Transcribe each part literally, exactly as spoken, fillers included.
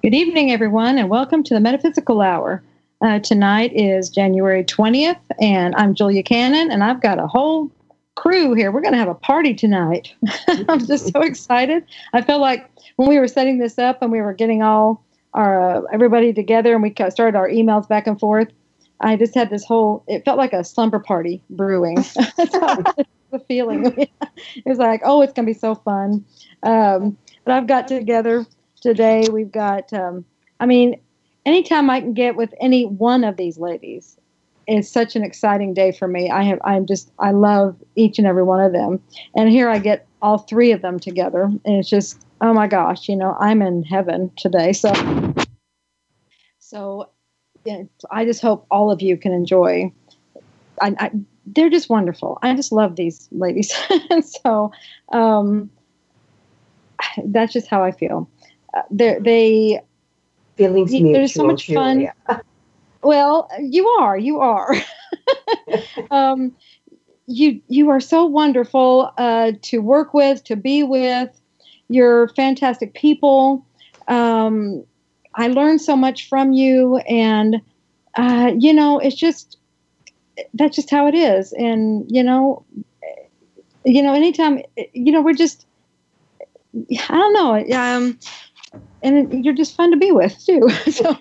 Good evening, everyone, and welcome to the Metaphysical Hour. Uh, tonight is January twentieth, and I'm Julia Cannon, and I've got a whole crew here. We're going to have a party tonight. I'm just so excited. I felt like when we were setting this up and we were getting all our uh, everybody together and we started our emails back and forth, I just had this whole, it felt like a slumber party brewing. That's how the feeling. It was like, oh, it's going to be so fun. Um, but I've got together today, we've got, um, I mean, anytime I can get with any one of these ladies, it's such an exciting day for me. I have, I'm just, I love each and every one of them. And here I get all three of them together. And it's just, oh my gosh, you know, I'm in heaven today. So, so yeah, I just hope all of you can enjoy. I, I, they're just wonderful. I just love these ladies. so um, that's just how I feel. Uh, they feelings you, mutual. There's so much fun. Well, you are, you are. um, you you are so wonderful uh, to work with, to be with. You're fantastic people. Um, I learned so much from you, and uh, you know, it's just that's just how it is. And you know, you know, anytime, you know, we're just, I don't know, um, and you're just fun to be with too. So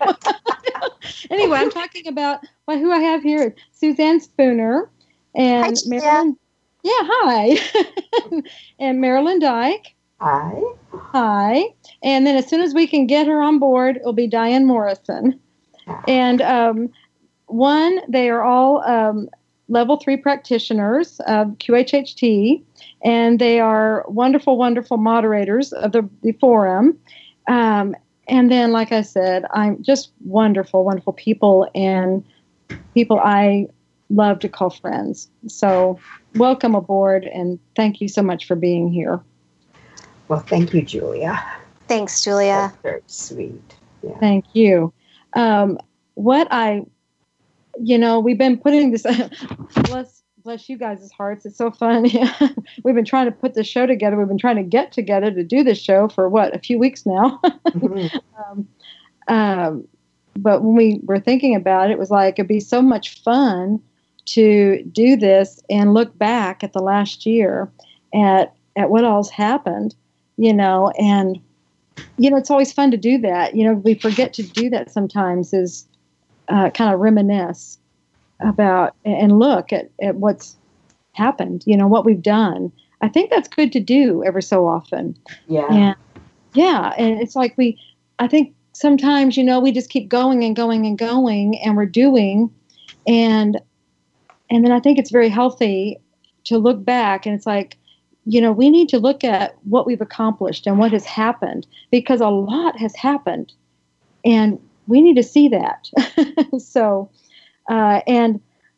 anyway, I'm talking about well, who I have here: Suzanne Spooner and hi, Marilyn. Yeah, hi, and Marilyn Dyke. Hi. Hi. And then as soon as we can get her on board, it'll be Diane Morrison. And um, one, they are all um, level three practitioners of Q H H T, and they are wonderful, wonderful moderators of the, the forum. Um, and then, like I said, I'm just wonderful, wonderful people and people I love to call friends. So welcome aboard, and thank you so much for being here. Well, thank you, Julia. Thanks, Julia. That's very sweet. Yeah. Thank you. Um, what I, you know, we've been putting this, bless, bless you guys' hearts. It's so fun. We've been trying to put this show together. We've been trying to get together to do this show for what, a few weeks now. Mm-hmm. um, um, but when we were thinking about it, it was like, it'd be so much fun to do this and look back at the last year at, at what all's happened. You know, and, you know, it's always fun to do that. You know, we forget to do that sometimes is uh, kind of reminisce about and look at, at what's happened, you know, what we've done. I think that's good to do every so often. Yeah. And, yeah. And it's like we, I think sometimes, you know, we just keep going and going and going and we're doing. And, and then I think it's very healthy to look back and it's like, you know, we need to look at what we've accomplished and what has happened because a lot has happened and we need to see that. so, uh, and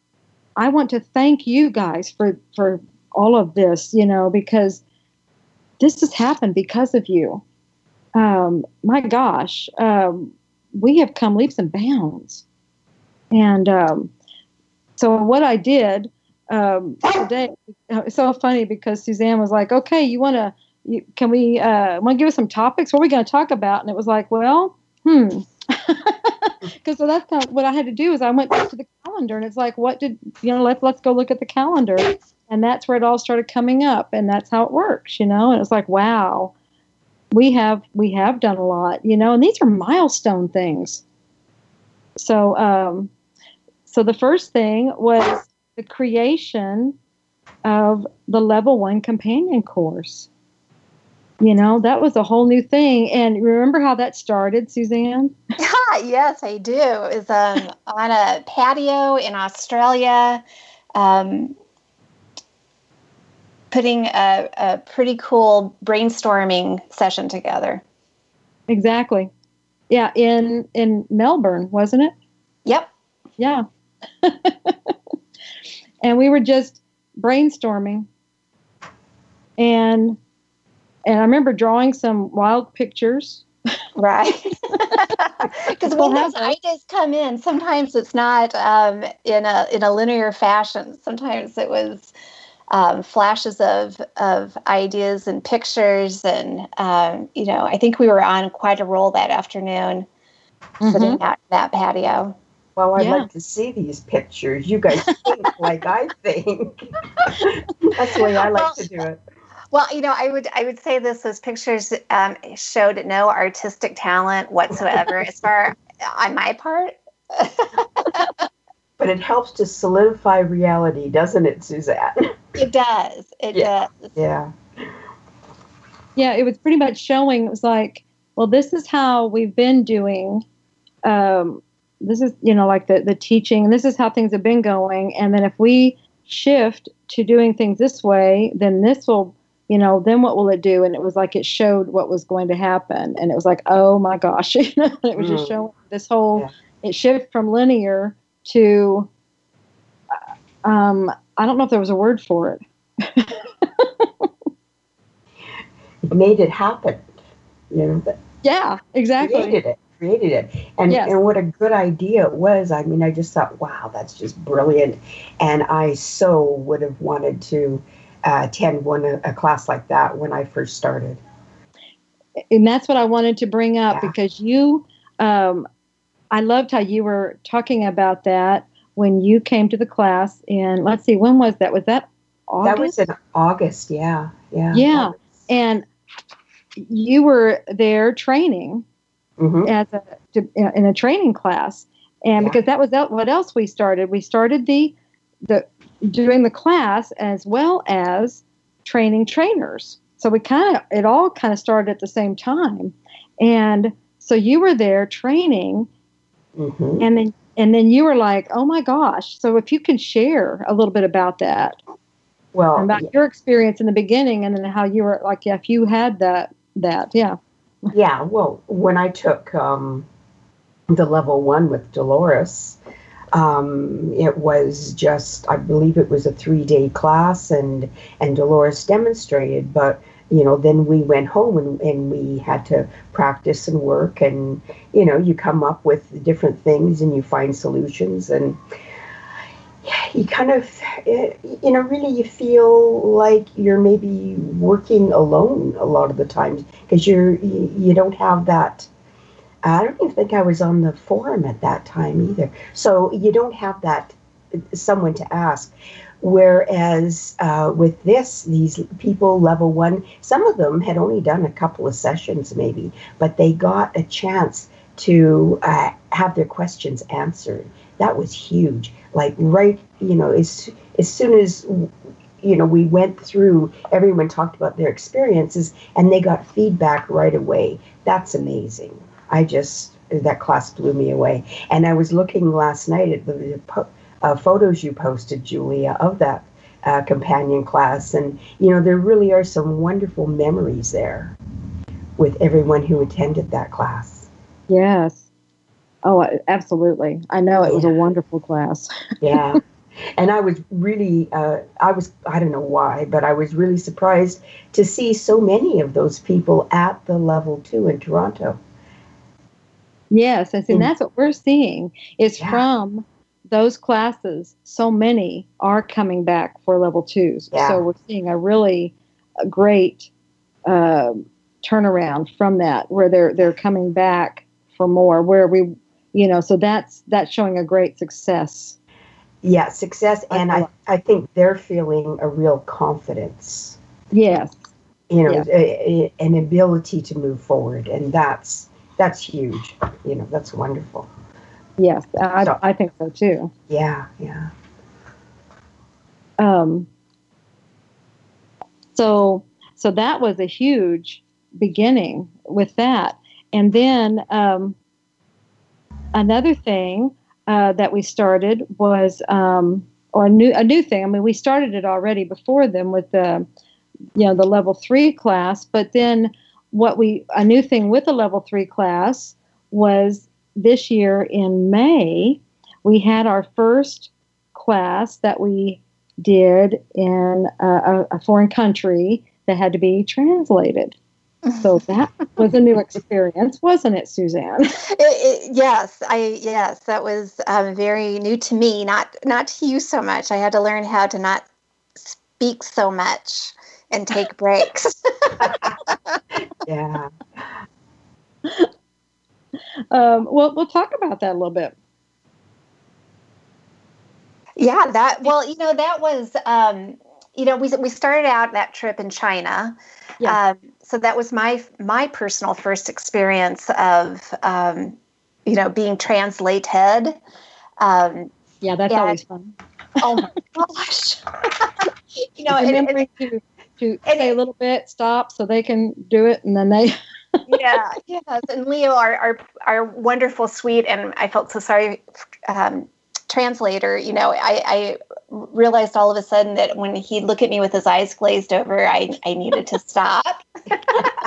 I want to thank you guys for, for all of this, you know, because this has happened because of you. Um, my gosh, um, we have come leaps and bounds. And um, so what I did Um, today, it's so funny because Suzanne was like, okay, you want to, you, can we, uh, want to give us some topics? What are we going to talk about? And it was like, well, hmm. Because so that's kind of what I had to do is I went back to the calendar and it's like, what did, you know, let's, let's go look at the calendar. And that's where it all started coming up. And that's how it works, you know? And it's like, wow, we have, we have done a lot, you know, and these are milestone things. So, um, so the first thing was the creation of the level one companion course. You know, that was a whole new thing. And remember how that started, Suzanne? Yes, I do. It was um, on a patio in Australia, um, putting a, a pretty cool brainstorming session together. Exactly. Yeah, in, in Melbourne, wasn't it? Yep. Yeah. And we were just brainstorming. And and I remember drawing some wild pictures. Right. Because when those ideas come in, sometimes it's not um, in a in a linear fashion. Sometimes it was um, flashes of of ideas and pictures, and um, you know, I think we were on quite a roll that afternoon, mm-hmm. sitting at that patio. Well, I'd Yeah. like to see these pictures. You guys think like I think. That's the way I like well, to do it. Well, you know, I would I would say this: those pictures um, showed no artistic talent whatsoever, as far on my part. But it helps to solidify reality, doesn't it, Suzanne? It does. It yeah. does. Yeah. Yeah, it was pretty much showing. It was like, well, this is how we've been doing. Um, this is, you know, like the, the teaching, and this is how things have been going. And then if we shift to doing things this way, then this will, you know, then what will it do? And it was like it showed what was going to happen. And it was like, oh my gosh, you know, it was mm. just showing this whole, yeah. it shifted from linear to, um, I don't know if there was a word for it. It made it happen, you know. But yeah, exactly. Created it, created it, and yes. and what a good idea it was. I mean, I just thought, wow, that's just brilliant, and I so would have wanted to uh, attend one a, a class like that when I first started. And that's what I wanted to bring up yeah. because you, um, I loved how you were talking about that when you came to the class. And let's see, when was that? Was that August? That was in August. Yeah, yeah, yeah, August. And you were there training mm-hmm. as a to, in a training class, and yeah. because that was what else we started. We started the the doing the class as well as training trainers. So we kind of it all kind of started at the same time, and so you were there training, mm-hmm. and then and then you were like, oh my gosh! So if you could share a little bit about that. Well, about yeah. your experience in the beginning, and then how you were like, yeah, if you had that, that, yeah. Yeah, well, when I took um, the level one with Dolores, um, it was just, I believe it was a three-day class, and, and Dolores demonstrated, but, you know, then we went home and, and we had to practice and work, and, you know, you come up with different things and you find solutions, and you kind of, you know, really you feel like you're maybe working alone a lot of the times because you're, you don't have that, I don't even think I was on the forum at that time either. So you don't have that someone to ask. Whereas uh, with this, these people level one, some of them had only done a couple of sessions maybe, but they got a chance to uh, have their questions answered. That was huge. Like right, you know, as, as soon as, you know, we went through, everyone talked about their experiences and they got feedback right away. That's amazing. I just, that class blew me away. And I was looking last night at the, the po- uh, photos you posted, Julia, of that uh, companion class. And, you know, there really are some wonderful memories there with everyone who attended that class. Yes. Oh, absolutely. I know it was yeah. a wonderful class. yeah. And I was really, uh, I was, I don't know why, but I was really surprised to see so many of those people at the level two in Toronto. Yes. And, and that's what we're seeing is yeah. from those classes, so many are coming back for level twos. Yeah. So we're seeing a really a great uh, turnaround from that where they're, they're coming back for more where we, you know, so that's that's showing a great success. Yeah, success, and I, I think they're feeling a real confidence. Yes, you know, yes. A, a, an ability to move forward, and that's that's huge. You know, that's wonderful. Yes, I so, I think so too. Yeah, yeah. Um. So so that was a huge beginning with that, and then um. Another thing uh, that we started was, um, or a new a new thing. I mean, we started it already before them with the, you know, the level three class. But then, what we a new thing with the level three class was this year in May, we had our first class that we did in a, a foreign country that had to be translated. So that was a new experience, wasn't it, Suzanne? It, it, yes, I yes, that was um, very new to me. Not not to you so much. I had to learn how to not speak so much and take breaks. Yeah. Um, well, we'll talk about that a little bit. Yeah, that, well, you know, that was, um, you know, we we started out that trip in China. Yeah. Um, so that was my my personal first experience of, um, you know, being translated. Um, Yeah, that's and, always fun. Oh my gosh. You know, and, remembering and, to to and say it, a little bit, stop, so they can do it, and then they. yeah, yes. And Leo, our, our our wonderful, sweet, and I felt so sorry, um, translator. You know, I, I realized all of a sudden that when he'd look at me with his eyes glazed over, I I needed to stop. and,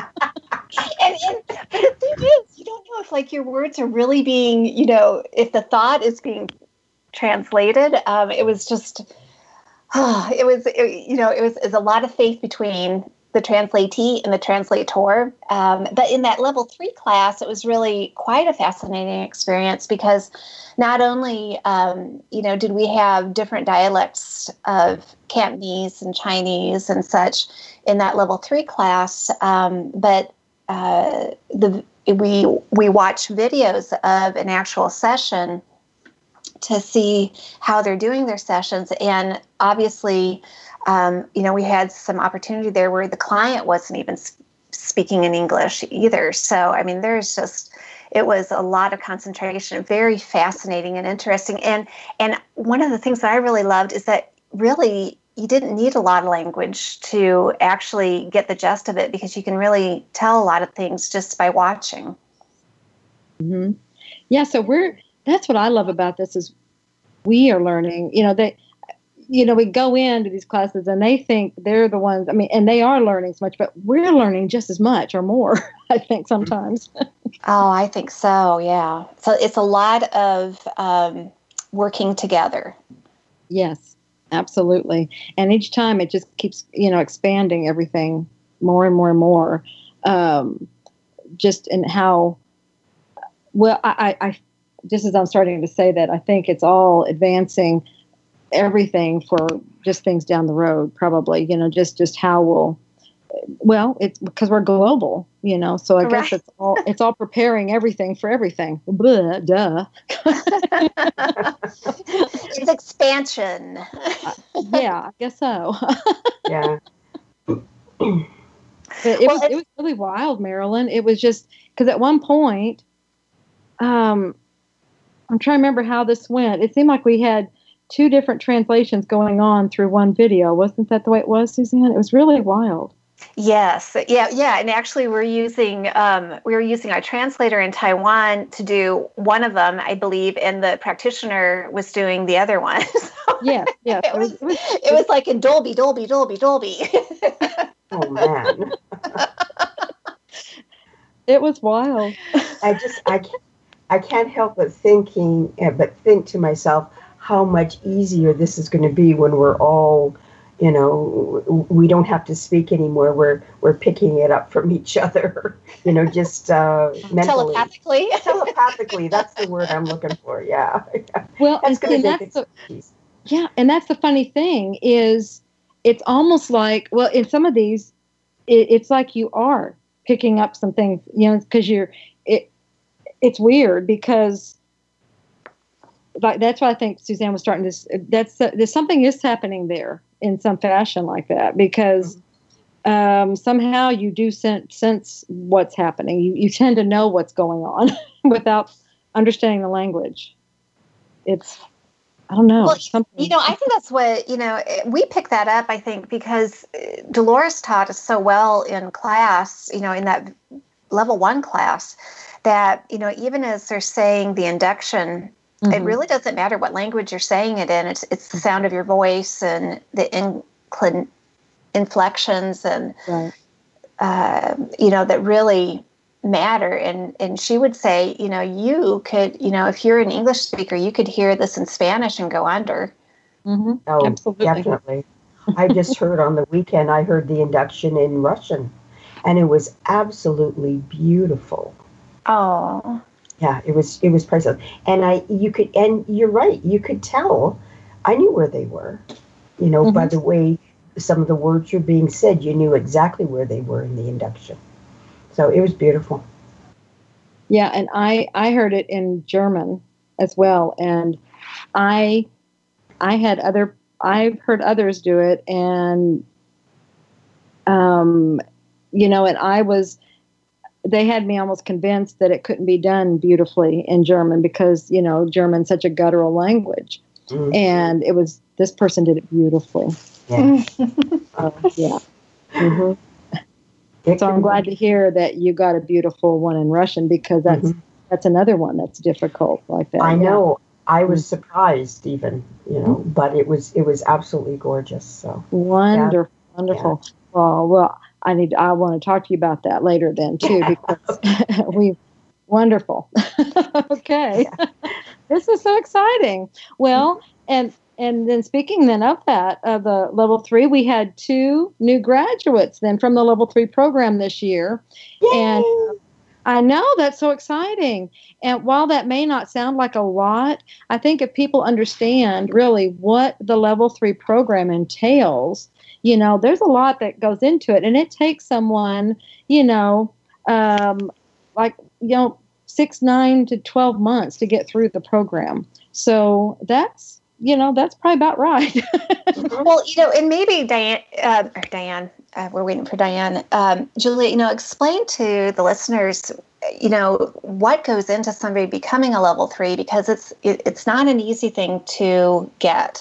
and but the thing is, you don't know if like your words are really being, you know, if the thought is being translated. Um, it was just, oh, it was, it, you know, it was, it was a lot of faith between the translatee and the translator. Um, but in that level three class, it was really quite a fascinating experience because not only, um, you know, did we have different dialects of Cantonese and Chinese and such in that level three class, um, but uh, the we we watched videos of an actual session to see how they're doing their sessions. And obviously, um, you know, we had some opportunity there where the client wasn't even sp- speaking in English either. So, I mean, there's just, it was a lot of concentration, very fascinating and interesting. And, and one of the things that I really loved is that really you didn't need a lot of language to actually get the gist of it because you can really tell a lot of things just by watching. Mm-hmm. Yeah. So we're, that's what I love about this is we are learning, you know, they, you know, we go into these classes and they think they're the ones, I mean, and they are learning so much, but we're learning just as much or more, I think sometimes. Oh, I think so. Yeah. So it's a lot of um, working together. Yes, absolutely. And each time it just keeps, you know, expanding everything more and more and more. Um, just in how, well, I, I, just as I'm starting to say that, I think it's all advancing everything for just things down the road, probably, you know, just, just how we'll, well, it's because we're global, you know, so I Right. guess it's all, it's all preparing everything for everything. Blah, duh. It's expansion. uh, yeah, I guess so. Yeah. But it Well, was, it was really wild, Marilyn. It was just, because at one point, um, I'm trying to remember how this went. It seemed like we had two different translations going on through one video. Wasn't that the way it was, Suzanne? It was really wild. Yes, yeah, yeah, and actually, we're using um, we were using our translator in Taiwan to do one of them, I believe, and the practitioner was doing the other one. So Yes, yes. it was, it was it was like in Dolby, Dolby, Dolby, Dolby. Oh man, it was wild. I just I can't I can't help but thinking, uh, but think to myself how much easier this is going to be when we're all, you know, we don't have to speak anymore. We're we're picking it up from each other, you know, just uh, mentally. Telepathically. Telepathically, that's the word I'm looking for. Yeah. Well, that's and, and that's the, yeah, and that's the funny thing is, it's almost like, well, in some of these, it, it's like you are picking up some things, you know, because you're it. It's weird because, like, that's why I think Suzanne was starting this. That's uh, there's something is happening there in some fashion like that because um, somehow you do sense, sense what's happening. You you tend to know what's going on without understanding the language. It's I don't know. Well, something. You know, I think that's what, you know, we picked that up, I think, because Dolores taught us so well in class, you know, in that level one class that, you know, even as they're saying the induction, mm-hmm. it really doesn't matter what language you're saying it in. It's it's the sound of your voice and the inclin, inflections and, right. uh, you know, that really matter. And and she would say, you know, you could, you know, if you're an English speaker, you could hear this in Spanish and go under. Mm-hmm. Oh, absolutely. Definitely. I just heard on the weekend, I heard the induction in Russian, and it was absolutely beautiful. Oh. Yeah, it was it was priceless. And I you could and you're right, you could tell I knew where they were, you know, mm-hmm. by the way some of the words were being said, you knew exactly where they were in the induction. So it was beautiful. Yeah, and I, I heard it in German as well, and I I had other I've heard others do it, and um, you know, and I was they had me almost convinced that it couldn't be done beautifully in German because, you know, German's such a guttural language, mm-hmm. and it was this person did it beautifully. Yeah, uh, yeah. Mm-hmm. So I'm glad to hear that you got a beautiful one in Russian because that's mm-hmm. that's another one that's difficult like that. I yeah. know. I was mm-hmm. surprised even, you know, mm-hmm. but it was it was absolutely gorgeous. So wonderful, yeah. wonderful. Yeah. Well, well, I need I want to talk to you about that later then too because we wonderful. Okay, yeah. This is so exciting. Well, and. And then speaking then of that, of the level three, we had two new graduates then from the level three program this year. Yay! And I know that's so exciting. And while that may not sound like a lot, I think if people understand really what the level three program entails, you know, there's a lot that goes into it. And it takes someone, you know, um, like, you know, six, nine to twelve months to get through the program. So that's, you know, that's probably about right. Well, you know, and maybe Diane, uh, or Diane, uh, we're waiting for Diane. Um, Julia, you know, explain to the listeners, you know, what goes into somebody becoming a level three, because it's it, it's not an easy thing to get.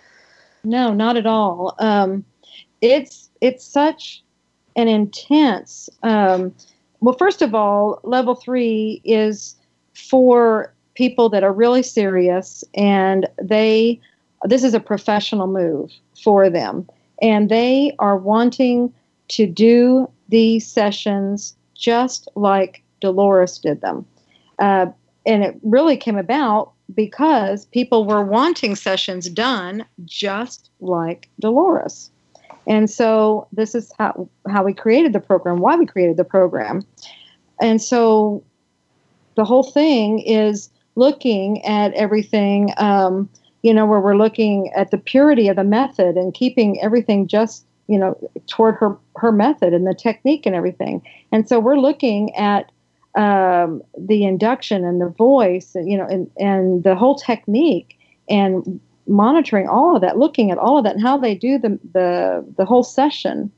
No, not at all. Um, it's it's such an intense. Um, well, first of all, level three is for people that are really serious, and they this is a professional move for them, and they are wanting to do these sessions just like Dolores did them. Uh, and it really came about because people were wanting sessions done just like Dolores. And so this is how, how we created the program, why we created the program. And so the whole thing is looking at everything, um, you know, where we're looking at the purity of the method and keeping everything just, you know, toward her, her method and the technique and everything. And so we're looking at um, the induction and the voice, you know, and, and the whole technique and monitoring all of that, looking at all of that and how they do the, the, the whole session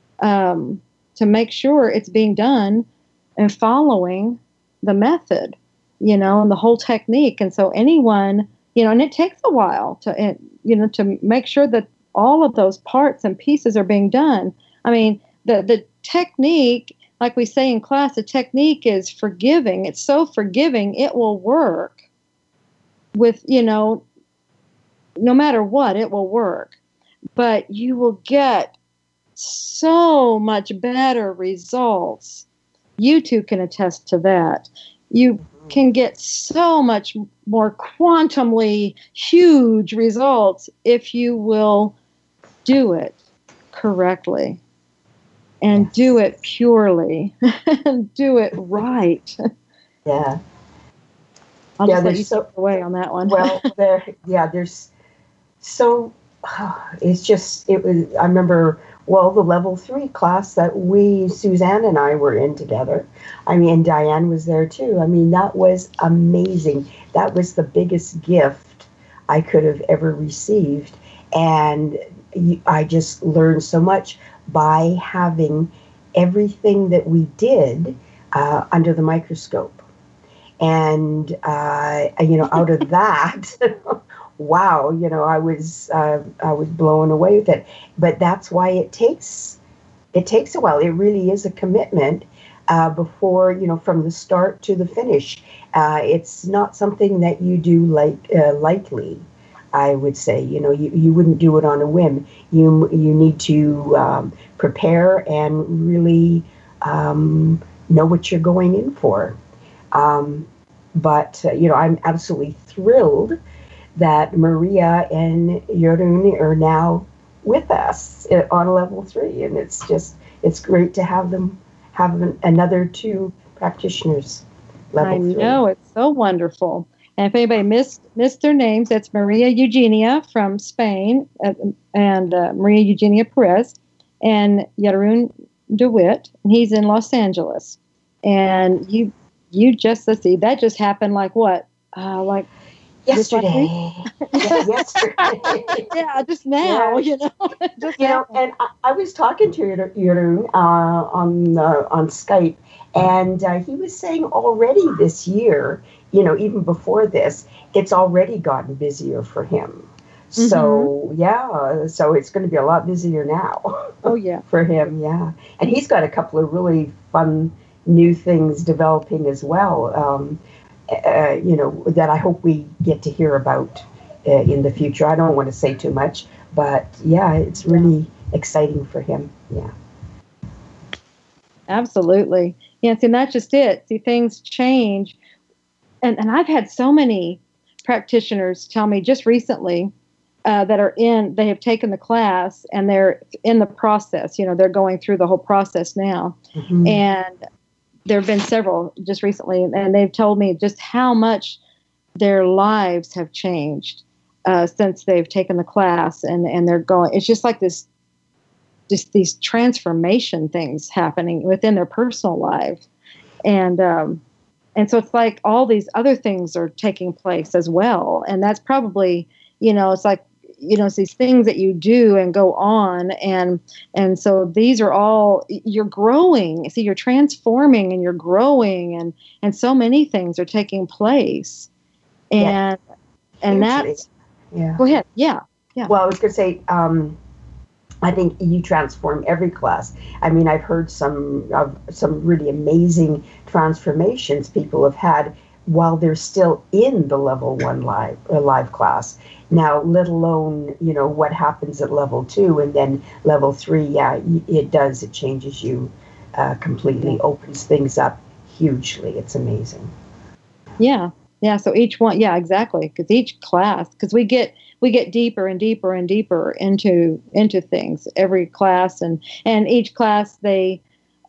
um, to make sure it's being done and following the method, you know, and the whole technique. And so anyone, you know, and it takes a while to, you know, to make sure that all of those parts and pieces are being done. I mean, the, the technique, like we say in class, the technique is forgiving. It's so forgiving, it will work with, you know, no matter what, it will work. But you will get so much better results. You two can attest to that. You can get so much more quantumly huge results if you will do it correctly and yes. do it purely and do it right. Yeah. I'll yeah, just let you so, take away on that one. Well, there, yeah, there's so, it's just, it was, I remember, well, the level three class that we, Suzanne and I were in together. I mean, Diane was there too. I mean, that was amazing. That was the biggest gift I could have ever received. And I just learned so much by having everything that we did uh, under the microscope. And, uh, you know, out of that, wow, you know, I was uh, I was blown away with it. But that's why it takes it takes a while. It really is a commitment uh, before, you know, from the start to the finish. Uh, it's not something that you do like uh, lightly, I would say. You know, you, you wouldn't do it on a whim. You you need to um, prepare and really um, know what you're going in for. Um, but, uh, you know, I'm absolutely thrilled that Maria and Jorun are now with us on level three. And it's just, it's great to have them, have an, another two practitioners level I three. know, it's so wonderful. And if anybody missed missed their names, that's Maria Eugenia from Spain, uh, and uh, Maria Eugenia Perez, and Jeroen DeWitt. And he's in Los Angeles. And you you just, let's see, that just happened like what? Uh, like yesterday. yeah, yesterday. yeah, just now, yeah. you know. just you know, and I, I was talking to Jeroen uh, on uh, on Skype, and uh, he was saying already this year, you know, even before this, it's already gotten busier for him. Mm-hmm. So yeah, so it's going to be a lot busier now. Oh yeah, for him, yeah, and he's got a couple of really fun new things developing as well. Um, Uh, you know, that I hope we get to hear about uh, in the future. I don't want to say too much, but yeah, it's really exciting for him. Yeah. Absolutely. Yeah, see, and that's just it. See, things change. And, and I've had so many practitioners tell me just recently uh, that are in, they have taken the class and they're in the process. You know, they're going through the whole process now. Mm-hmm. And there have been several just recently, and they've told me just how much their lives have changed uh, since they've taken the class, and, and they're going. It's just like this, just these transformation things happening within their personal lives, and um, and so it's like all these other things are taking place as well, and that's probably, you know, it's like, you know, it's these things that you do and go on. And, and so these are all, you're growing. See, you're transforming and you're growing, and, and so many things are taking place. And, yeah. and that's, yeah. Go ahead. Yeah. Yeah. Well, I was going to say, um, I think you transform every class. I mean, I've heard some, of some really amazing transformations people have had while they're still in the level one live, uh, live class. Now, let alone, you know, what happens at level two and then level three. Yeah, it does. It changes you uh, completely, opens things up hugely. It's amazing. Yeah. Yeah. So each one. Yeah, exactly. Because each class, because we get, we get deeper and deeper and deeper into, into things every class, and, and each class, they,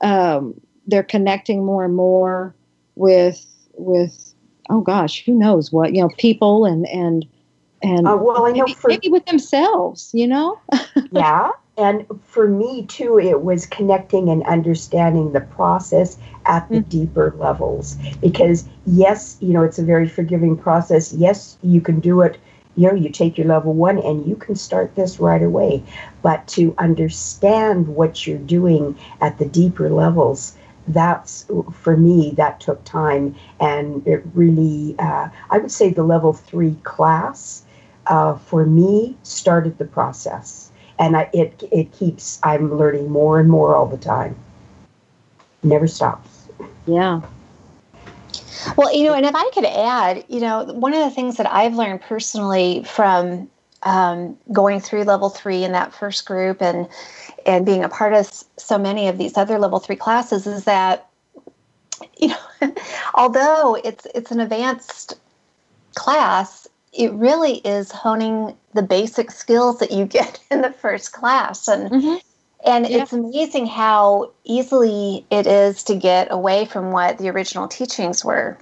um, they're connecting more and more with, with, oh gosh, who knows what, you know, people and, and, And uh, well, I know maybe, for, maybe with themselves, you know? Yeah. And for me, too, it was connecting and understanding the process at the mm-hmm. deeper levels. Because, yes, you know, it's a very forgiving process. Yes, you can do it. You know, you take your level one and you can start this right away. But to understand what you're doing at the deeper levels, that's, for me, that took time. And it really, uh, I would say the level three class, Uh, for me, started the process, and I, it it keeps. I'm learning more and more all the time. Never stops. Yeah. Well, you know, and if I could add, you know, one of the things that I've learned personally from um, going through level three in that first group, and and being a part of so many of these other level three classes, is that, you know, although it's it's an advanced class, it really is honing the basic skills that you get in the first class. And mm-hmm. and yeah. It's amazing how easily it is to get away from what the original teachings were.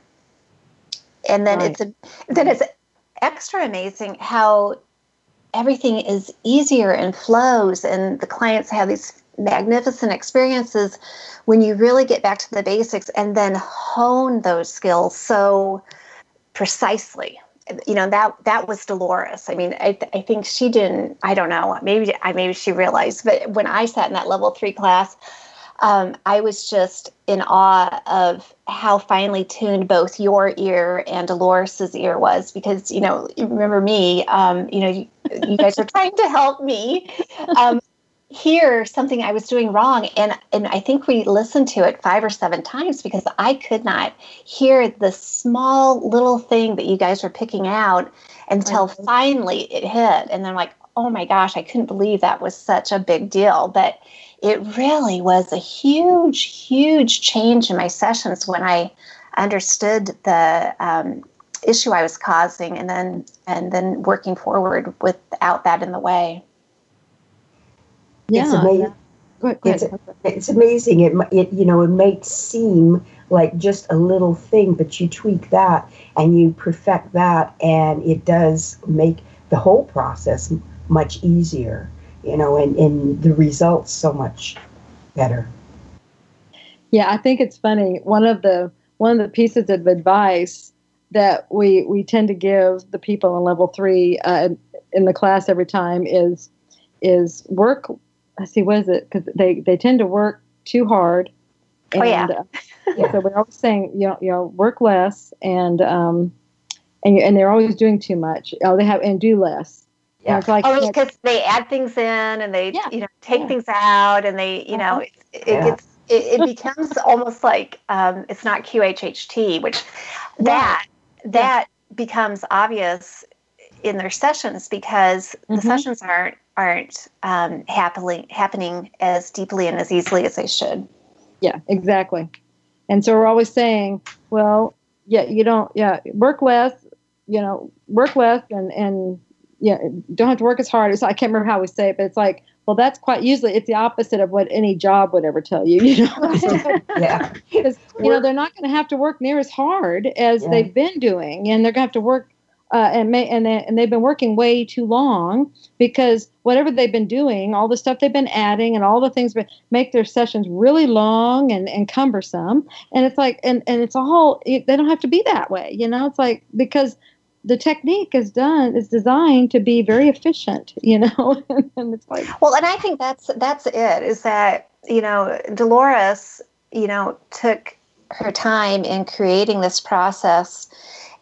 And then right. it's a, then it's extra amazing how everything is easier and flows, and the clients have these magnificent experiences when you really get back to the basics and then hone those skills so precisely. You know, that that was Dolores. I mean, I, th- I think she didn't, I don't know, maybe I maybe she realized, but when I sat in that level three class, um, I was just in awe of how finely tuned both your ear and Dolores's ear was, because, you know, you remember me, um, you know, you, you guys were trying to help me um, hear something I was doing wrong. And, and I think we listened to it five or seven times because I could not hear the small little thing that you guys were picking out until mm-hmm. finally it hit. And then I'm like, oh my gosh, I couldn't believe that was such a big deal. But it really was a huge, huge change in my sessions when I understood the um, issue I was causing, and then and then working forward without that in the way. Yeah, it's amazing. Go ahead, go It's, ahead. it's amazing. It, it, you know, it might seem like just a little thing, but you tweak that and you perfect that, and it does make the whole process much easier, you know, and, and the results so much better. Yeah, I think it's funny. One of the one of the pieces of advice that we we tend to give the people in level three uh, in the class every time is is work. I see. What is it? Because they, they tend to work too hard. And, oh yeah. uh, yeah. So we're always saying, you know, you know, work less, and um, and and they're always doing too much. Oh, they have and do less. Yeah. And it's like, oh, because they add things in and they, yeah, you know, take yeah. things out, and they, you know, Uh-huh. it, it Yeah. gets, it, it becomes almost like um, it's not Q H H T, which Right. that that yeah. becomes obvious in their sessions, because mm-hmm. the sessions aren't aren't um, happily happening as deeply and as easily as they should. Yeah, exactly. And so we're always saying, well, yeah, you don't, yeah, work less, you know, work less, and and yeah, don't have to work as hard. So I can't remember how we say it, but it's like, well, that's quite usually it's the opposite of what any job would ever tell you, you know. Yeah. Because you know they're not going to have to work near as hard as yeah. they've been doing, and they're going to have to work. Uh, and may, and, they, and they've been working way too long, because whatever they've been doing, all the stuff they've been adding and all the things make their sessions really long and, and cumbersome. And it's like, and, and it's all, it, they don't have to be that way. You know, it's like, because the technique is done, is designed to be very efficient, you know, and it's like. Well, and I think that's, that's it, is that, you know, Dolores, you know, took her time in creating this process.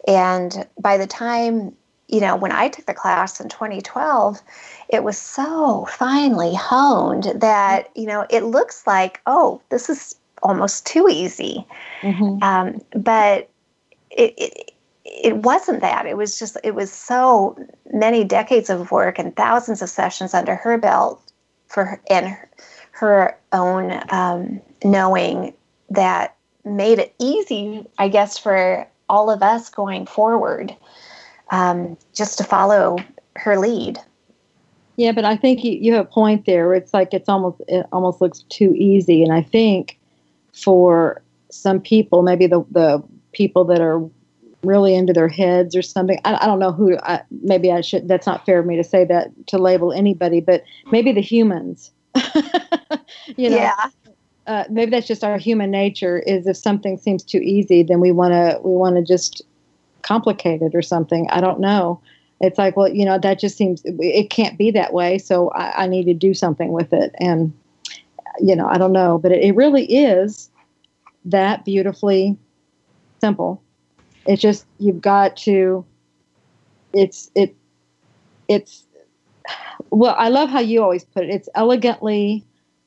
And by the time, you know, when I took the class in twenty twelve, it was so finely honed that, you know, it looks like, oh, this is almost too easy. Mm-hmm. Um, but it, it it wasn't that. It was just, it was so many decades of work and thousands of sessions under her belt for her, and her, her own um, knowing that made it easy, I guess, for all of us going forward, um, just to follow her lead. Yeah, but I think you, you have a point there. It's like it's almost it almost looks too easy, and I think for some people, maybe the the people that are really into their heads or something. I, I don't know who. I, maybe I should. That's not fair of me to say that, to label anybody, but maybe the humans. you know. Yeah. Uh, maybe that's just our human nature, is if something seems too easy, then we want to we want to just complicate it or something. I don't know. It's like, well, you know, that just seems, it can't be that way, so I, I need to do something with it. And, you know, I don't know. But it, it really is that beautifully simple. It's just, you've got to, it's, it, it's, well, I love how you always put it. It's elegantly,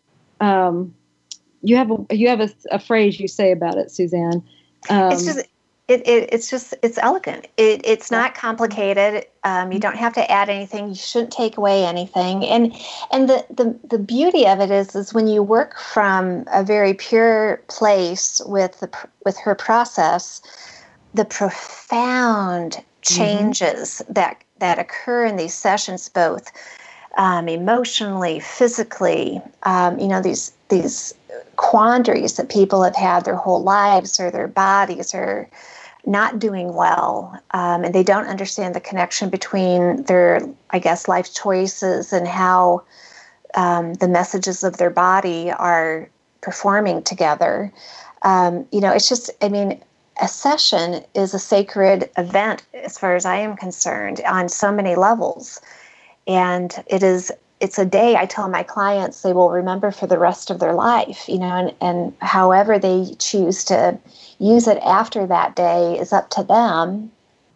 um, You have a you have a, a phrase you say about it, Suzanne. Um, it's just it, it it's just it's elegant. It it's not complicated. Um, you don't have to add anything. You shouldn't take away anything. And and the, the, the beauty of it is is when you work from a very pure place with the with her process, the profound changes mm-hmm. that that occur in these sessions, both um, emotionally, physically. Um, you know, these these. quandaries that people have had their whole lives, or their bodies are not doing well, um, and they don't understand the connection between their, I guess, life choices and how um, the messages of their body are performing together. Um, you know, it's just, I mean, a session is a sacred event as far as I am concerned on so many levels. And it is It's a day I tell my clients they will remember for the rest of their life, you know, and, and however they choose to use it after that day is up to them.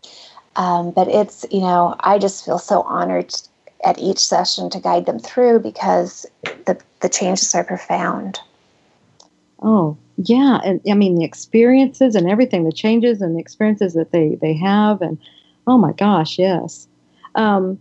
Um, but it's, you know, I just feel so honored at each session to guide them through, because the, the changes are profound. Oh, yeah. And I mean, the experiences and everything, the changes and the experiences that they, they have. And, oh my gosh, yes. Um,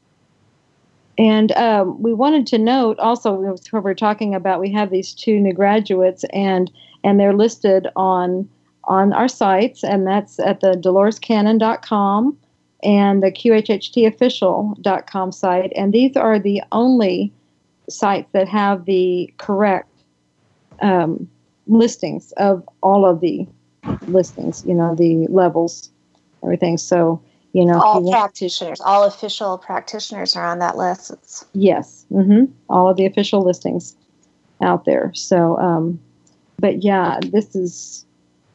And um, we wanted to note also, what we're talking about, we have these two new graduates, and and they're listed on on our sites, and that's at the dolores cannon dot com and the Q H H T official dot com site. And these are the only sites that have the correct um, listings of all of the listings, you know, the levels, everything. So, you know, all if you practitioners, want, all official practitioners are on that list. It's, yes. Mm-hmm, all of the official listings out there. So, um, but yeah, this is,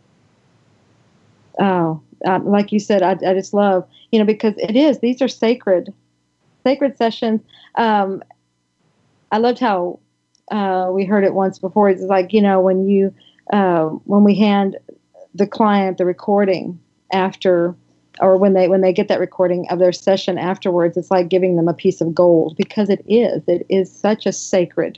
oh, uh, like you said, I, I just love, you know, because it is, these are sacred, sacred sessions. Um, I loved how uh, we heard it once before. It's like, you know, when you, uh, when we hand the client the recording after, or when they, when they get that recording of their session afterwards, it's like giving them a piece of gold, because it is, it is such a sacred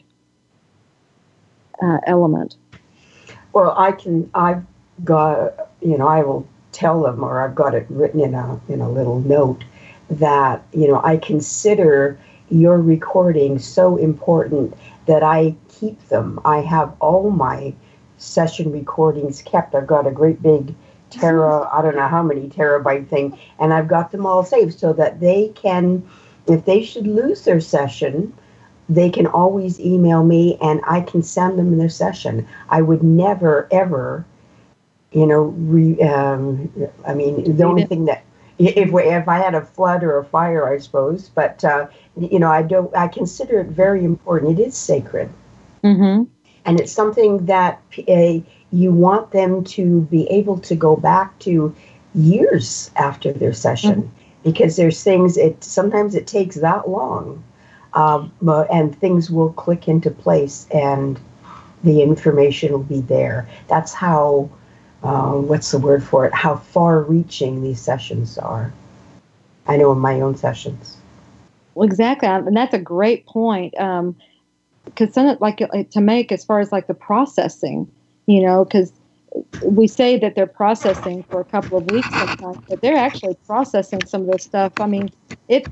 uh, element. Well, I can, I've got, you know, I will tell them, or I've got it written in a, in a little note that, you know, I consider your recording so important that I keep them. I have all my session recordings kept. I've got a great big tera, I don't know how many terabyte thing, and I've got them all saved so that they can, if they should lose their session, they can always email me and I can send them their session. I would never, ever, you know, re, um, I mean, the only thing that, if we, if I had a flood or a fire, I suppose, but, uh, you know, I don't, I consider it very important. It is sacred. Mm-hmm. And it's something that uh, you want them to be able to go back to years after their session, mm-hmm. because there's things, it sometimes it takes that long, um, and things will click into place and the information will be there. That's how, uh, what's the word for it, how far-reaching these sessions are. I know in my own sessions. Well, exactly, and that's a great point. Um, because some, like, to make as far as like the processing, you know, because we say that they're processing for a couple of weeks sometimes, but they're actually processing some of this stuff. I mean, it's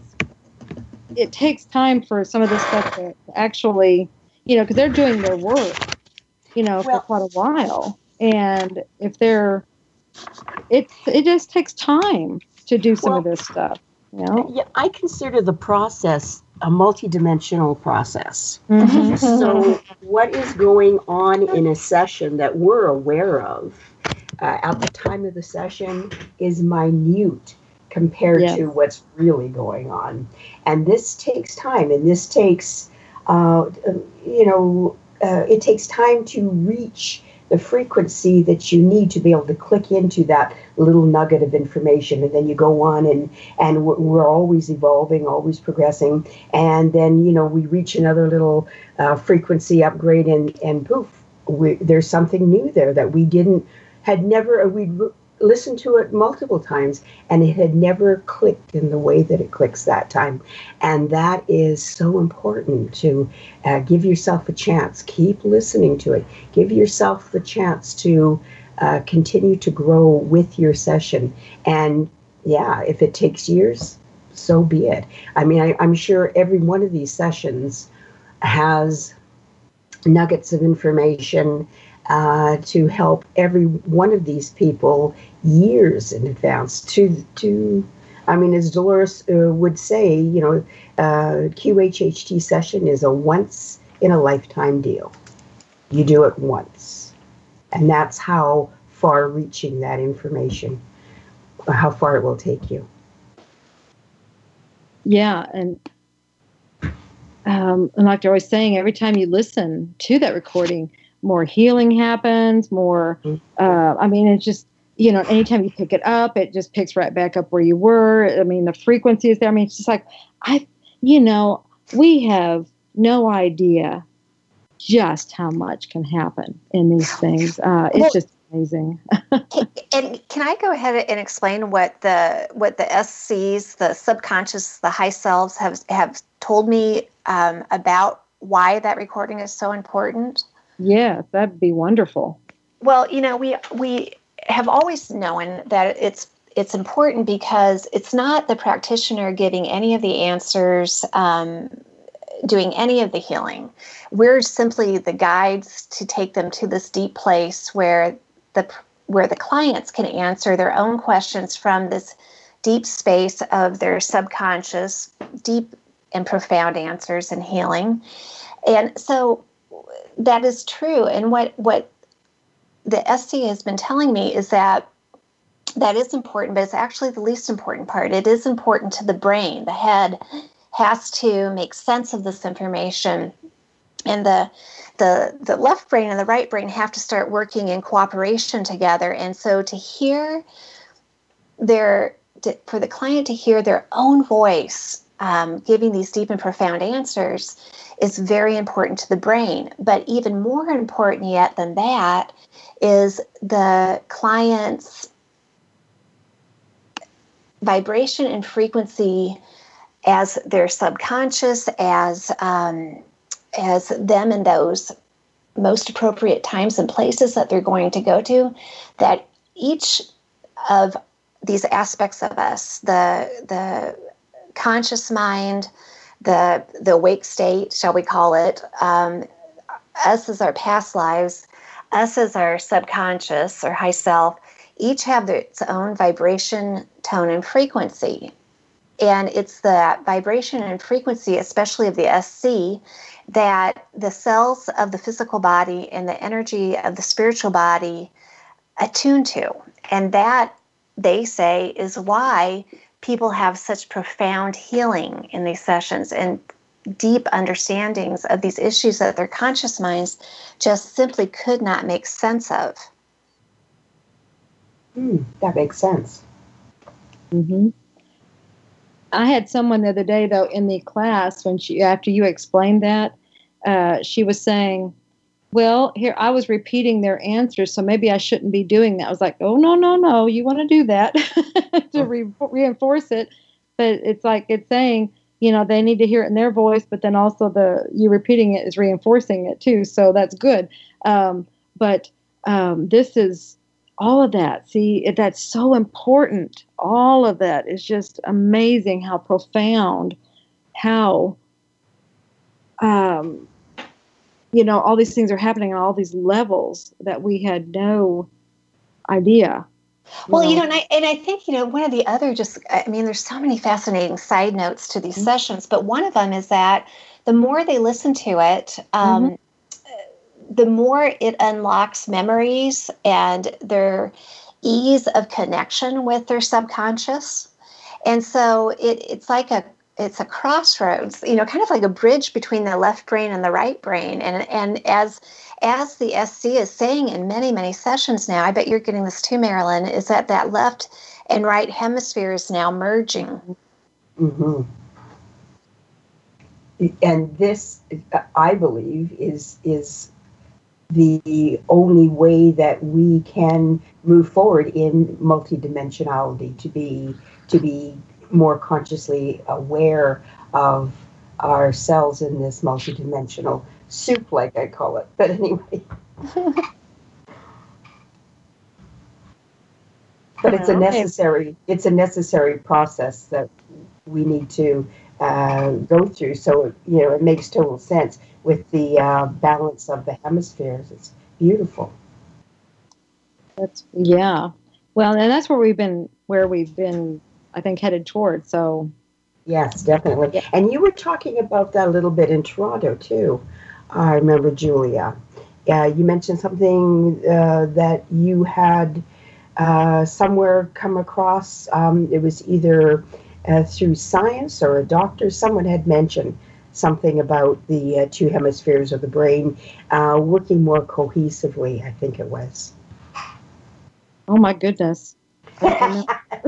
it takes time for some of this stuff to actually, you know, because they're doing their work, you know, well, for quite a while, and if they're, it it just takes time to do some well, of this stuff. You know? Yeah, I consider the process a multidimensional process. Mm-hmm. So what is going on in a session that we're aware of uh, at the time of the session is minute compared yes. to what's really going on. And this takes time, and this takes, uh, you know, uh, it takes time to reach the frequency that you need to be able to click into that little nugget of information. And then you go on and, and we're always evolving, always progressing. And then, you know, we reach another little uh, frequency upgrade and, and poof, we, there's something new there that we didn't, had never, we'd listened to it multiple times and it had never clicked in the way that it clicks that time. And that is so important to uh, give yourself a chance. Keep listening to it. Give yourself the chance to uh, continue to grow with your session. And yeah, if it takes years, so be it. I mean, I, I'm sure every one of these sessions has nuggets of information Uh, to help every one of these people years in advance. To, to, I mean, as Dolores uh, would say, you know, uh, Q H H T session is a once in a lifetime deal. You do it once, and that's how far-reaching that information, how far it will take you. Yeah, and um, and like they're always saying, every time you listen to that recording, more healing happens, more, uh, I mean, it's just, you know, anytime you pick it up, it just picks right back up where you were. I mean, the frequency is there. I mean, it's just like, I, you know, we have no idea just how much can happen in these things. Uh, it's well, just amazing. And can I go ahead and explain what the, what the S Cs, the subconscious, the high selves have, have told me um, about why that recording is so important? Yeah, that'd be wonderful. Well, you know, we we have always known that it's it's important because it's not the practitioner giving any of the answers, um, doing any of the healing. We're simply the guides to take them to this deep place where the where the clients can answer their own questions from this deep space of their subconscious, deep and profound answers and healing. And so that is true. And what, what the S C has been telling me is that that is important, but it's actually the least important part. It is important to the brain. The head has to make sense of this information, and the the the left brain and the right brain have to start working in cooperation together. And so to hear their to, for the client to hear their own voice um, giving these deep and profound answers is very important to the brain. But even more important yet than that is the client's vibration and frequency as their subconscious, as um, as them in those most appropriate times and places that they're going to go to, that each of these aspects of us, the the conscious mind, the the awake state, shall we call it, um, us as our past lives, us as our subconscious or high self, each have their, its own vibration, tone, and frequency. And it's the vibration and frequency, especially of the S C, that the cells of the physical body and the energy of the spiritual body attune to. And that, they say, is why people have such profound healing in these sessions and deep understandings of these issues that their conscious minds just simply could not make sense of. Hmm, that makes sense. Mm-hmm. I had someone the other day, though, in the class, when she, after you explained that, uh, she was saying, well, here, I was repeating their answers, so maybe I shouldn't be doing that. I was like, oh, no, no, no, you want to do that to re- reinforce it. But it's like, it's saying, you know, they need to hear it in their voice, but then also the you repeating it is reinforcing it too. So that's good. Um, but um, this is all of that. See, it, that's so important. All of that is just amazing how profound, how, um, you know, all these things are happening on all these levels that we had no idea. Well, you know, and I, and I think, you know, one of the other just, I mean, there's so many fascinating side notes to these mm-hmm. sessions, but one of them is that the more they listen to it, um, mm-hmm. the more it unlocks memories and their ease of connection with their subconscious. And so it, it's like a, it's a crossroads, you know, kind of like a bridge between the left brain and the right brain. And, and as, as the S C is saying in many, many sessions now, I bet you're getting this too, Marilyn, is that that left and right hemisphere is now merging. Mm-hmm. And this, I believe, is is the only way that we can move forward in multidimensionality, to be to be more consciously aware of ourselves in this multidimensional soup, like I call it. But anyway. But it's a necessary it's a necessary process that we need to uh, go through. So, you know, it makes total sense with the uh, balance of the hemispheres. It's beautiful. That's yeah. Well, and that's where we've been where we've been I think headed toward. So yes, definitely. Yeah. And you were talking about that a little bit in Toronto too. I remember, Julia. Yeah, you mentioned something uh, that you had uh, somewhere come across. Um, it was either uh, through science or a doctor. Someone had mentioned something about the uh, two hemispheres of the brain uh, working more cohesively, I think it was. Oh my goodness. Okay.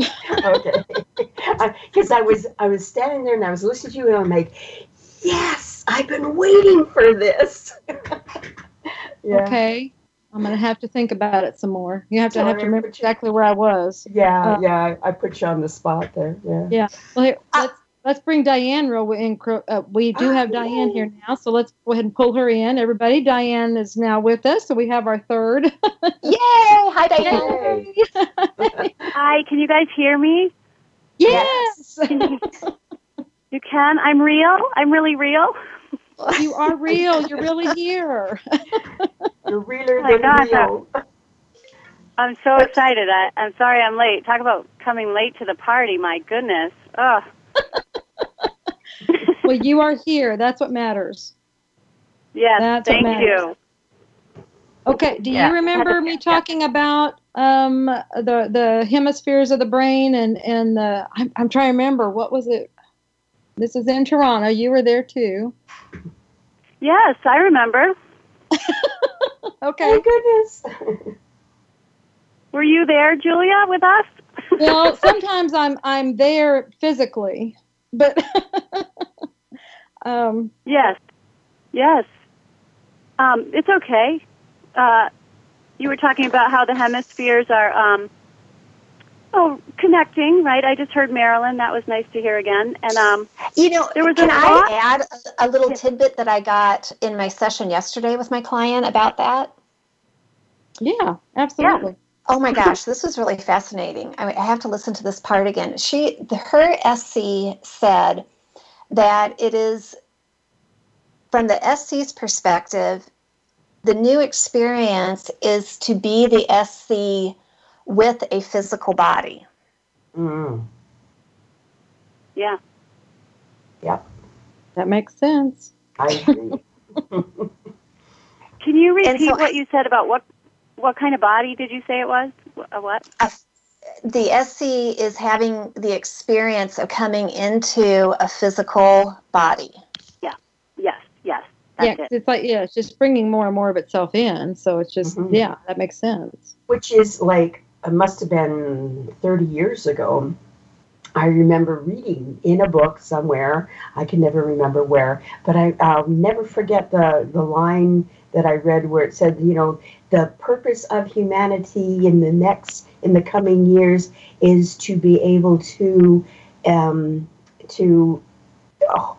Because I was I was standing there and I was listening to you and I'm like, yes, I've been waiting for this. Yeah. Okay. I'm going to have to think about it some more. You have to, so have to remember you, exactly where I was. Yeah, uh, yeah. I put you on the spot there. Yeah. Yeah. Well, here, uh, let's let's bring Diane real in. Uh, we do have oh, Diane here now, so let's go ahead and pull her in. Everybody, Diane is now with us, so we have our third. Yay! Hi, Diane. Yay. Hi. Can you guys hear me? Yes. You, you can. I'm real. I'm really real. You are real. You're really here. You're realer than oh real. I'm so excited. I, I'm sorry I'm late. Talk about coming late to the party. My goodness. Ugh. Well, you are here. That's what matters. Yes, That's what thank matters. you. Okay, do Yeah. you remember me talking about um, the the hemispheres of the brain and and the? I'm, I'm trying to remember, what was it? This is in Toronto. You were there too. Yes, I remember. Okay. Oh, goodness. Were you there, Julia, with us? Well, sometimes I'm I'm there physically, but um, Yes, yes. Um, it's okay. Uh, you were talking about how the hemispheres are, um, oh, connecting, right? I just heard Marilyn. That was nice to hear again. And um, You know, there was can a I thought- add a, a little tidbit that I got in my session yesterday with my client about that? yeah, absolutely. Oh my gosh, this was really fascinating. I, mean, I have to listen to this part again. She, the, her S C said that it is, from the S C's perspective, the new experience is to be the S C with a physical body. Mm. Yeah. Yep, That makes sense. I agree. Can you And repeat so what I- you said about what what kind of body did you say it was? A what? The S C is having the experience of coming into a physical body. Yes, yes. Yeah, That's 'cause it. it's like, yeah, it's just bringing more and more of itself in. So it's just, Mhm. yeah, that makes sense. Which is like, it must have been thirty years ago. I remember reading in a book somewhere, I can never remember where, but I, I'll never forget the, the line that I read where it said, you know, the purpose of humanity in the next, in the coming years is to be able to, um, to oh,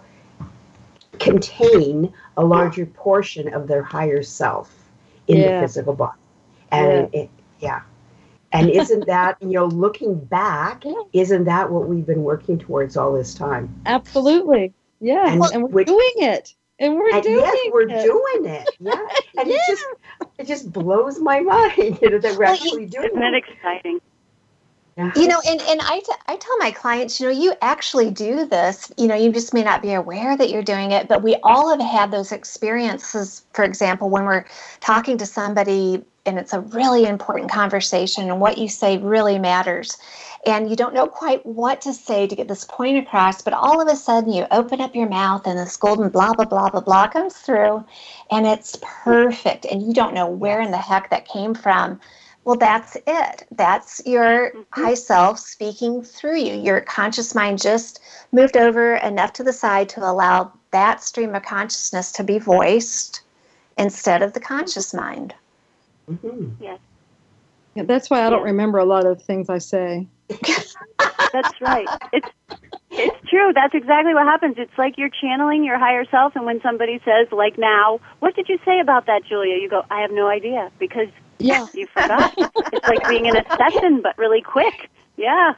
contain a larger portion of their higher self in Yeah. the physical body. And Yeah. it, yeah. And isn't that, you know, looking back, isn't that what we've been working towards all this time? Absolutely. Yeah. And And, we're which- doing it. And we're And doing yes, we're it. doing it. Yeah. And Yeah. it just it just blows my mind, you know, that we're Well, actually doing Isn't it it. exciting? Yeah. You know, and, and I, t- I tell my clients, you know, you actually do this. You know, you just may not be aware that you're doing it, but we all have had those experiences. For example, when we're talking to somebody and it's a really important conversation and what you say really matters. And you don't know quite what to say to get this point across, but all of a sudden you open up your mouth and this golden blah, blah, blah, blah, blah comes through and it's perfect. And you don't know where in the heck that came from. Well, that's it. That's your Mhm. high self speaking through you. Your conscious mind just moved over enough to the side to allow that stream of consciousness to be voiced instead of the conscious mind. Mhm. Yeah, that's why I don't Yeah. remember a lot of things I say. That's right. It's it's true. That's exactly what happens. It's like you're channeling your higher self, and when somebody says, like now, what did you say about that, Julia? You go, I have no idea, because Yeah. you forgot. It's like being in a session, but really quick. Yeah.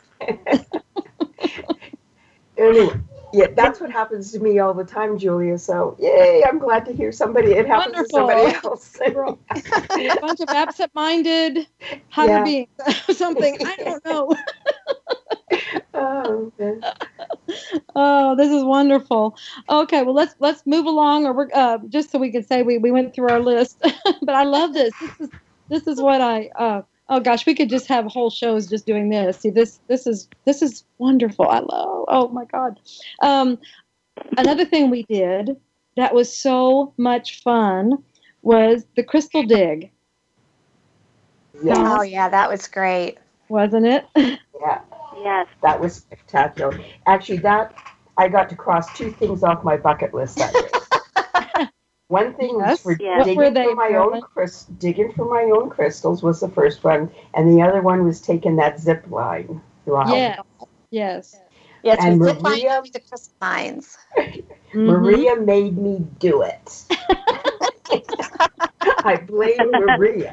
Anyway, yeah, that's what happens to me all the time, Julia. So, yay, I'm glad to hear somebody, it happens to somebody Wonderful. else. We're a bunch of absent-minded higher Yeah. beings. Something, I don't know. Oh, man. Oh, this is wonderful. Okay, well let's let's move along, or we're uh, just so we can say we, we went through our list. But I love this. This is this is what I. Uh, oh gosh, we could just have whole shows just doing this. See, this this is this is wonderful. I love. Oh my God. Um, another thing we did that was so much fun was the crystal dig, Yeah, Oh, yeah, that was great. wasn't it? yeah, Yes. that was spectacular. Actually, that I got to cross two things off my bucket list that day. One thing was Yes. for Yeah. What digging were they, for my Marilyn? own crys- digging for my own crystals was the first one, and the other one was taking that zip line ride. Yes. Yes. Yes, And we zip line Maria- over the crystal mines. Mhm. Maria made me do it. I blame Maria.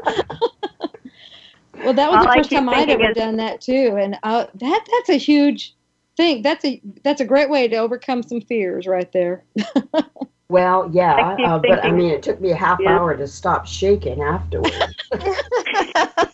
Well, that was All the I first keep time I'd thinking ever is- done that too, and uh, that that's a huge thing. That's a that's a great way to overcome some fears, right there. Well, yeah, I keep uh, but I thinking- mean, it took me a half Yeah. hour to stop shaking afterwards.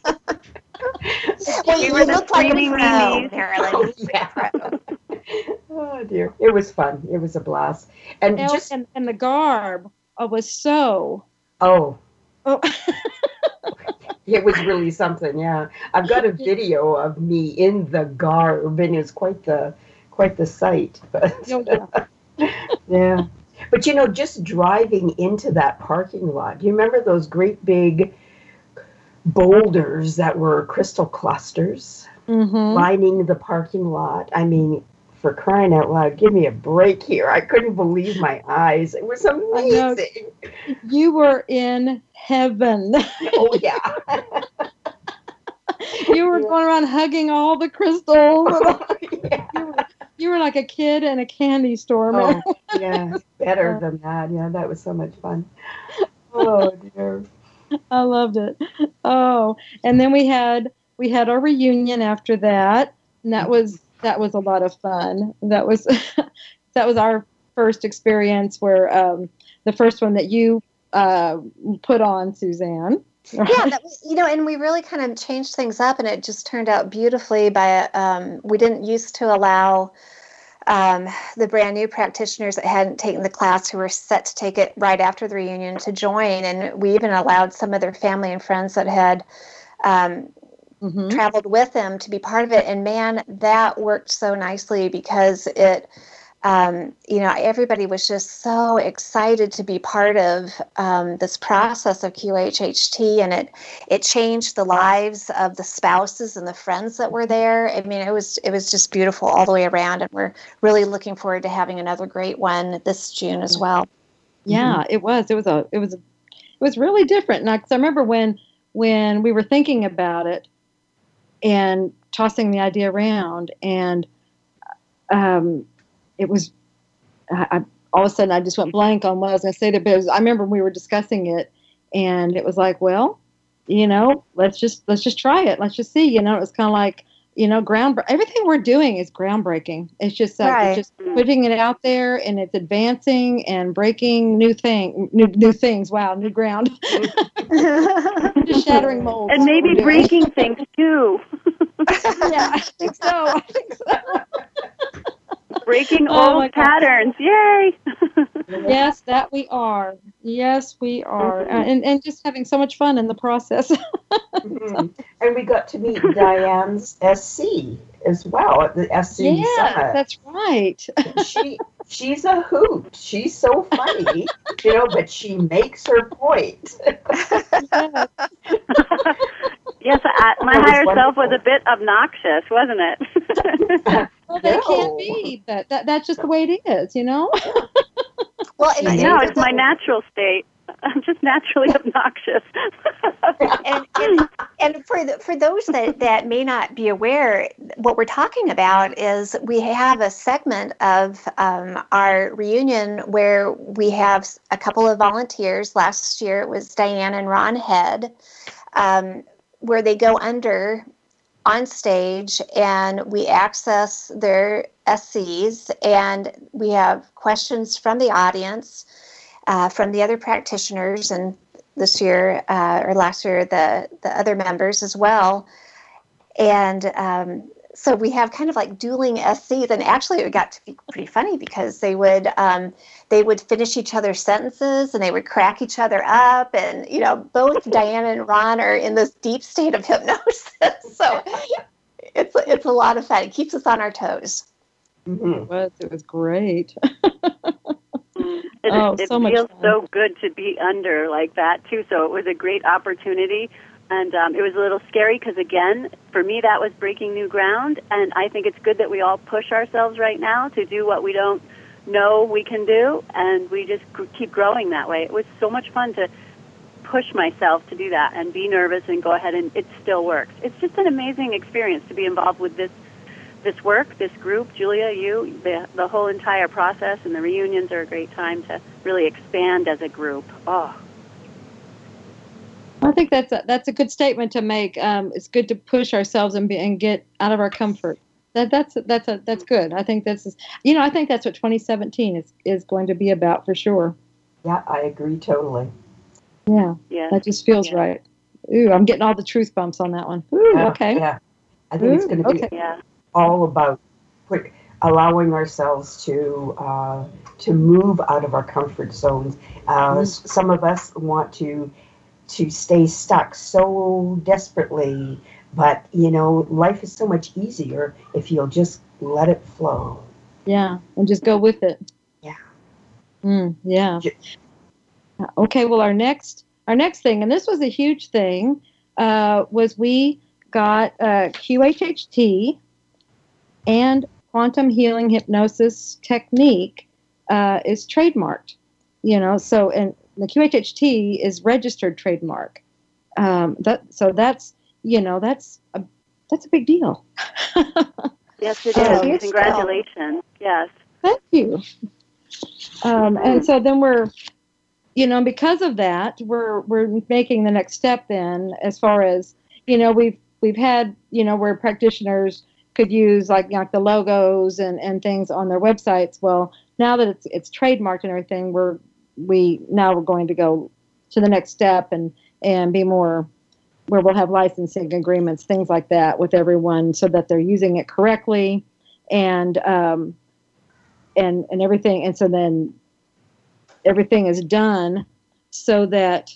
Well, We you were the look like a screaming pro, Mimis. Marilyn. yeah. Oh dear, it was fun. It was a blast, and And, just and, and the garb uh, was so. oh, Oh. it was really something. Yeah, I've got a video of me in the garb, and it's quite the quite the sight. But Oh, yeah. yeah, but you know, just driving into that parking lot. Do you remember those great big boulders that were crystal clusters Mm-hmm. lining the parking lot? I mean, for crying out loud, give me a break here. I couldn't believe my eyes. It was amazing. You were in heaven. Oh, yeah. You were going around hugging all the crystals. Yeah. You were, you were like a kid in a candy store, man. Oh, yeah, better than that. Yeah, that was so much fun. Oh, dear. I loved it. Oh, and then we had we had our reunion after that, and that was that was a lot of fun. That was that was our first experience where um, the first one that you uh, put on, Suzanne. Yeah, that was, you know, and we really kind of changed things up, and it just turned out beautifully. By um, we didn't used to allow um, the brand new practitioners that hadn't taken the class, who were set to take it right after the reunion, to join, and we even allowed some of their family and friends that had um, mm-hmm. traveled with them to be part of it. And man, that worked so nicely because it. Um, you know, everybody was just so excited to be part of um, this process of Q H H T, and it it changed the lives of the spouses and the friends that were there. I mean, it was it was just beautiful all the way around, and we're really looking forward to having another great one this June as well. Yeah, mm-hmm. it was. It was a. It was. A, it was really different. And I, 'cause I remember when when we were thinking about it and tossing the idea around, and um. It was, I, I, all of a sudden I just went blank on what I was going to say there, but it was, I remember we were discussing it, and it was like, well, you know, let's just, let's just try it. Let's just see, you know, it was kind of like, you know, ground, everything we're doing is groundbreaking. It's just, uh, right. it's just putting it out there, and it's advancing and breaking new thing, new, new things. Wow. New ground. Just shattering molds. And maybe breaking things too. Yeah, I think so. I think so. Breaking oh old patterns. Yay. Yes, that we are. Yes, we are. Mm-hmm. Uh, and, and just having so much fun in the process. Mm-hmm. And we got to meet Diane's S C as well at the S C yeah, Summit. That's right. she she's a hoot. She's so funny, you know, but she makes her point. Yes. Yes, I, my higher wonderful. self was a bit obnoxious, wasn't it? Well, they no. can't be, but that, that's just the way it is, you know? Well, and, no, it's my natural state. I'm just naturally obnoxious. and, and, and for the, for those that, that may not be aware, what we're talking about is we have a segment of um, our reunion where we have a couple of volunteers. Last year it was Diane and Ron Head, um, where they go under on stage and we access their S Cs, and we have questions from the audience, uh, from the other practitioners, and this year uh, or last year the, the other members as well. And um, so we have kind of like dueling S Cs, and actually it got to be pretty funny because they would um, they would finish each other's sentences and they would crack each other up, and you know, both Diana and Ron are in this deep state of hypnosis. So it's it's a lot of fun. It keeps us on our toes. Mm-hmm. It was. It was great. It, oh, it so much feels fun. so good to be under like that too. So it was a great opportunity. And um, it was a little scary because, again, for me, that was breaking new ground. And I think it's good that we all push ourselves right now to do what we don't know we can do. And we just keep growing that way. It was so much fun to push myself to do that and be nervous and go ahead, and it still works. It's just an amazing experience to be involved with this this work, this group. Julia, you, the, the whole entire process, and the reunions are a great time to really expand as a group. Oh, I think that's a, that's a good statement to make. Um, it's good to push ourselves and be, and get out of our comfort. That that's that's a that's good. I think this is you know I think that's what twenty seventeen is is going to be about for sure. Yeah, I agree totally. Yeah, yeah, that just feels yeah. right. Ooh, I'm getting all the truth bumps on that one. Ooh, yeah, okay. Yeah, I think Ooh, it's going to be okay. all about. allowing ourselves to uh, to move out of our comfort zones. Uh, Mm. s- Some of us want to to stay stuck so desperately, but you know, life is so much easier if you'll just let it flow. Yeah, and just go with it. Yeah. Mm, yeah. Ju- Okay. Well, our next our next thing, and this was a huge thing, uh, was we got uh, Q H H T and quantum healing hypnosis technique uh, is trademarked. You know, so and the Q H H T is registered trademark. Um, that so that's you know that's a that's a big deal. Yes, it Um, is. Congratulations. Yes. Thank you. Um, and so then we're, you know, because of that, we're we're making the next step then, as far as, you know, we've we've had, you know, where practitioners could use like, you know, like the logos and, and things on their websites. Well, now that it's it's trademarked and everything, we're we now we're going to go to the next step and and be more where we'll have licensing agreements, things like that with everyone, so that they're using it correctly, and um, and and everything. And so then everything is done so that,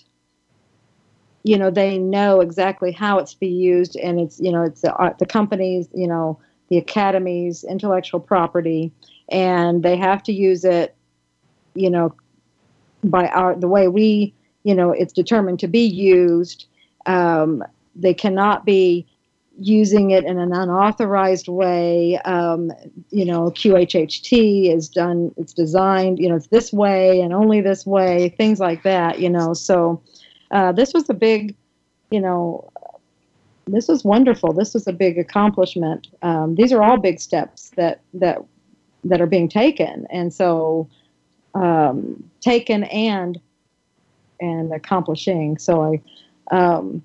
you know, they know exactly how it's to be used, and it's, you know, it's the, uh, the companies, you know, the academies, intellectual property, and they have to use it, you know, by our the way we, you know, it's determined to be used. Um, they cannot be using it in an unauthorized way. Um, you know, Q H H T is done, it's designed, you know, it's this way and only this way, things like that, you know. So uh, this was a big, you know, this was wonderful. This was a big accomplishment. Um, these are all big steps that, that, that are being taken. And so um, taken and, and accomplishing. So I, um,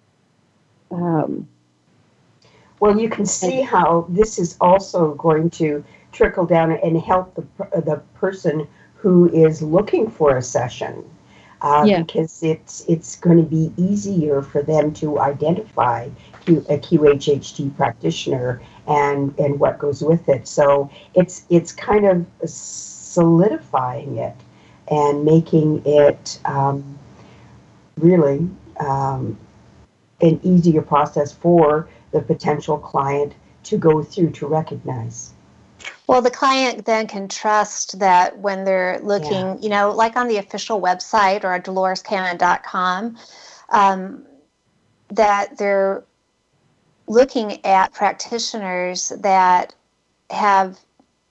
um, Well, you can see how this is also going to trickle down and help the the person who is looking for a session, uh, Yeah. because it's it's going to be easier for them to identify Q, a Q H H T practitioner and and what goes with it. So it's it's kind of solidifying it and making it um, really um, an easier process for the potential client to go through to recognize. Well, the client then can trust that when they're looking, Yeah. you know, like on the official website or dolores cannon dot com, um, that they're looking at practitioners that have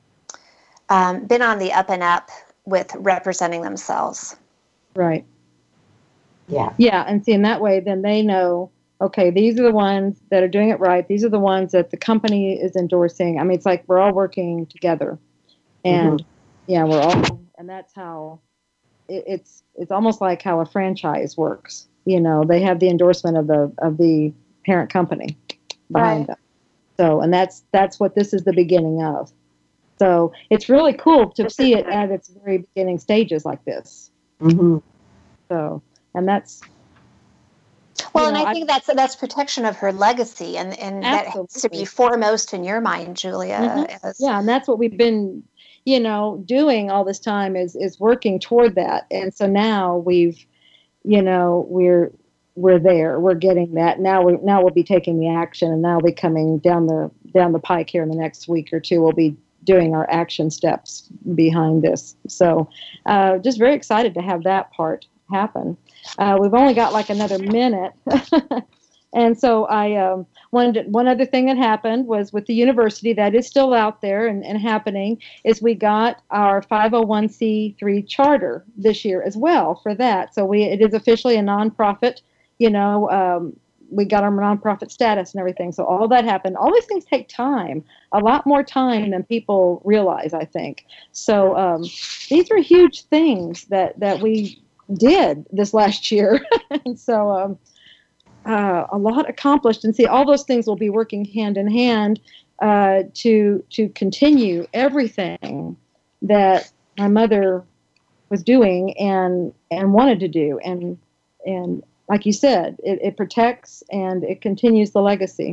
um, been on the up and up with representing themselves. Right. Yeah. Yeah, and see, in that way, then they know, okay, these are the ones that are doing it right. These are the ones that the company is endorsing. I mean, it's like we're all working together, and mm-hmm. yeah, we're all, and that's how it, it's. It's almost like how a franchise works. You know, they have the endorsement of the of the parent company behind Right. them. So, and that's that's what this is the beginning of. So it's really cool to see it at its very beginning stages like this. Mm-hmm. So, and that's. Well, You know, and I think I, that's that's protection of her legacy, and, and that has to be foremost in your mind, Julia. Mm-hmm. As, yeah, and that's what we've been, you know, doing all this time is is working toward that. And so now we've, you know, we're we're there. We're getting that. Now we now we'll be taking the action, and now we'll be coming down the down the pike here in the next week or two. We'll be doing our action steps behind this. So, uh, just very excited to have that part happen. Uh, we've only got like another minute. And so I um, wanted, one other thing that happened was with the university that is still out there and, and happening is we got our five oh one c three charter this year as well for that. So we it is officially a nonprofit, you know, um, we got our nonprofit status and everything. So all that happened. All these things take time, a lot more time than people realize, I think. So um, these are huge things that, that we did this last year. And so um, uh, a lot accomplished. And see, all those things will be working hand in hand uh, to to continue everything that my mother was doing and and wanted to do. And and like you said, it, it protects and it continues the legacy.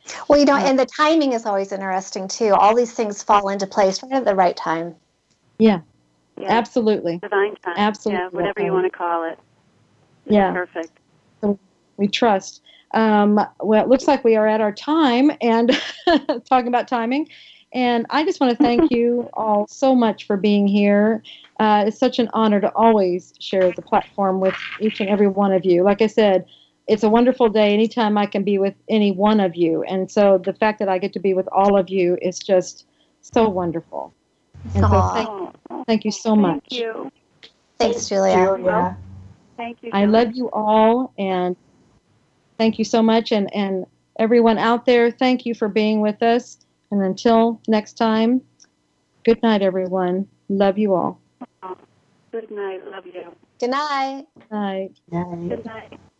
Well, you know, and the timing is always interesting too. All these things fall into place right at the right time. Yeah, Yeah. absolutely. Divine time. Absolutely. Yeah, whatever you want to call it. It's Yeah. Perfect. So we trust. Um, well, it looks like we are at our time and talking about timing. And I just want to thank you all so much for being here. Uh, it's such an honor to always share the platform with each and every one of you. Like I said, it's a wonderful day anytime I can be with any one of you. And so the fact that I get to be with all of you is just so wonderful. And so thank, thank you so much. Thank you. Thanks, Julia. Julia. Thank you. I love you all, and thank you so much. And, and everyone out there, thank you for being with us. And until next time, good night, everyone. Love you all. Good night. Love you. Good night. Night. Night. Good night.